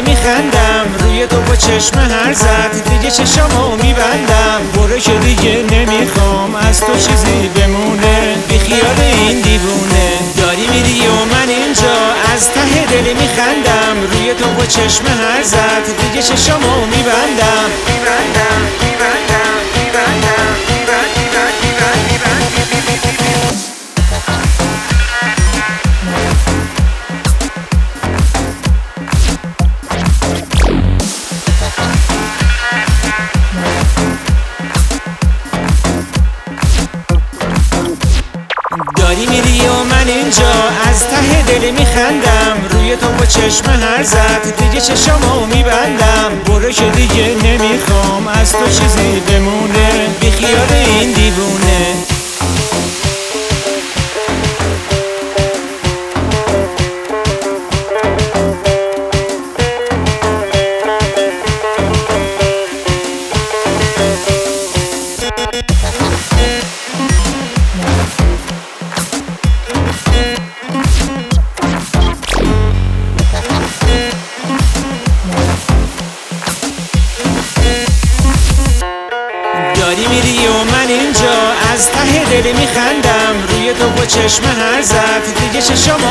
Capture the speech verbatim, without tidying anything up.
میخندم روی تو با چشم هر زد دیگه چشامو میبندم برو که دیگه نمیخوام از تو چیزی بمونه بی خیال این دیوونه داری میری و من اینجا از ته دل میخندم روی تو با چشم هر زد دیگه چشامو میبندم میبندم میبندم میبندم داری میری و من اینجا از ته دل میخندم روی تو با چشم هر زد دیگه چشامو میبندم برو که دیگه نمیخوام از تو چیزی بمونه بی خیال این دیوونه داری میری و من اینجا از ته دل میخندم روی تو با چشم هر زد دیگه چشام